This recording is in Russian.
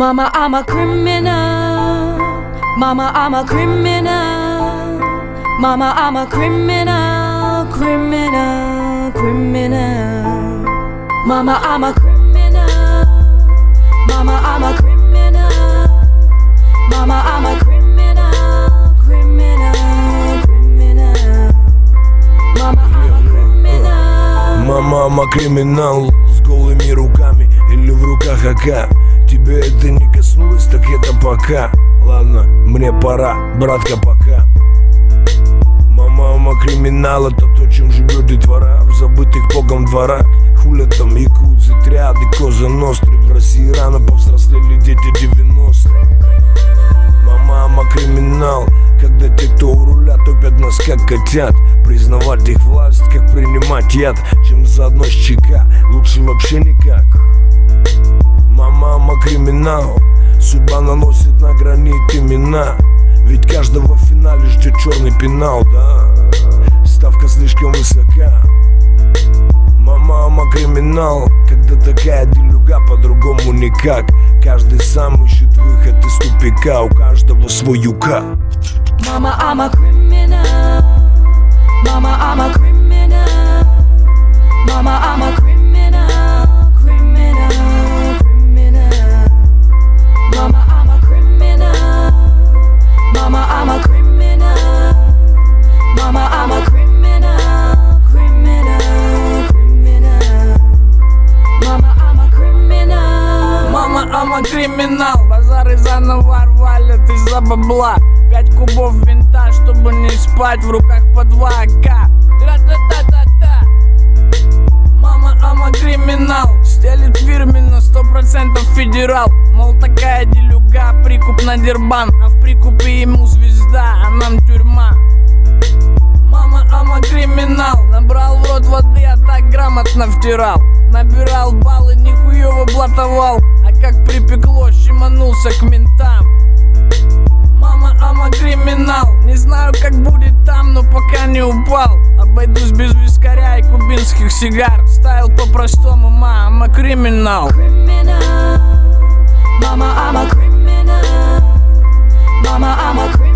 Mama, I'm a criminal. Mama, I'm a criminal. Mama, I'm a criminal, criminal, criminal. Mama, I'm a criminal. Mama, I'm a criminal. Mama, I'm a criminal, criminal, criminal. Mama, I'm a criminal. Мама, I'm a criminal. С голыми руками или в руках АК. Тебе это не коснулось, так это пока. Ладно, мне пора, братка, пока. Мама, криминал, это то, чем живет детвора в забытых богом дворах. Хулят там якудзы, триады, коза ностры. В России рано повзрослели дети 90-х. Мама, криминал, когда те, кто у руля, топят нас как котят. Признавать их власть, как принимать яд, чем заодно с ЧК, лучше вообще никак. Мама, криминал, судьба наносит на гранит имена. Ведь каждого в финале ждет черный пенал, да. Ставка слишком высока. Мама, криминал, когда такая делюга, по-другому никак. Каждый сам ищет выход из тупика, у каждого свой юка. Mama, I'm a criminal. Mama, I'm a criminal. Mama, I'm a criminal, criminal, criminal. Mama, I'm a criminal. Mama, I'm a criminal. Mama, I'm a criminal, criminal, criminal. Mama, I'm a criminal. Мама, I'm a criminal. Базары заново валят из-за бабла. 5 кубов винта, чтобы не спать, в руках по 2 АК. Тра-та-та-та-та. Мама, I'm a criminal. Стелит фирменно, 100% федерал. Мол, такая делюга, прикуп на дербан. А в прикупе ему звезда, а нам тюрьма. Мама, I'm a criminal. Набрал в рот воды, а так грамотно втирал. Набирал баллы, нихуёво блатовал. А как припекло, щеманулся к ментам. Мама, I'm a criminal. Не знаю, как будет там, но пока не упал. Обойдусь без вискаря и кубинских сигар. Стайл по-простому, I'm a criminal. Criminal. Mama, I'm a criminal. Mama, I'm a criminal.